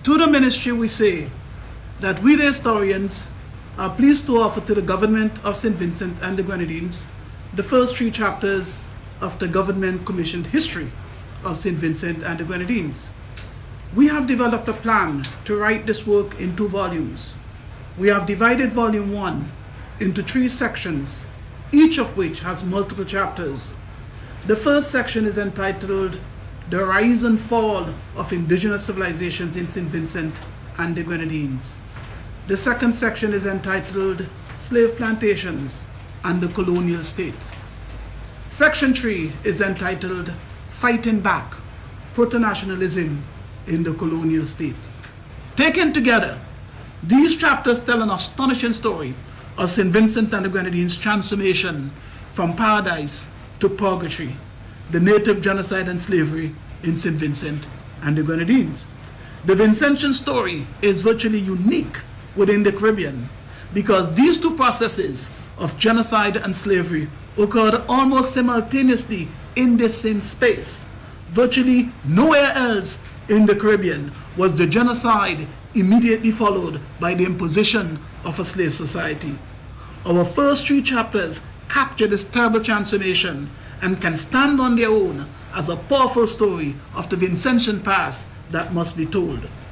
To the ministry we say that we the historians are pleased to offer to the government of St. Vincent and the Grenadines the first 3 chapters of the government commissioned history of St. Vincent and the Grenadines. We have developed a plan to write this work in 2 volumes. We have divided volume 1 into 3 sections, each of which has multiple chapters. The first section is entitled The Rise and Fall of Indigenous Civilizations in St. Vincent and the Grenadines. The second section is entitled Slave Plantations and the Colonial State. Section 3 is entitled Fighting Back, Proto-Nationalism in the Colonial State. Taken together, these chapters tell an astonishing story of St. Vincent and the Grenadines' transformation from paradise to purgatory, the native genocide and slavery in St. Vincent and the Grenadines. The Vincentian story is virtually unique within the Caribbean because these 2 processes of genocide and slavery occurred almost simultaneously in the same space. Virtually nowhere else in the Caribbean was the genocide immediately followed by the imposition of a slave society. Our first 3 chapters capture this terrible transformation and can stand on their own as a powerful story of the Vincentian past that must be told.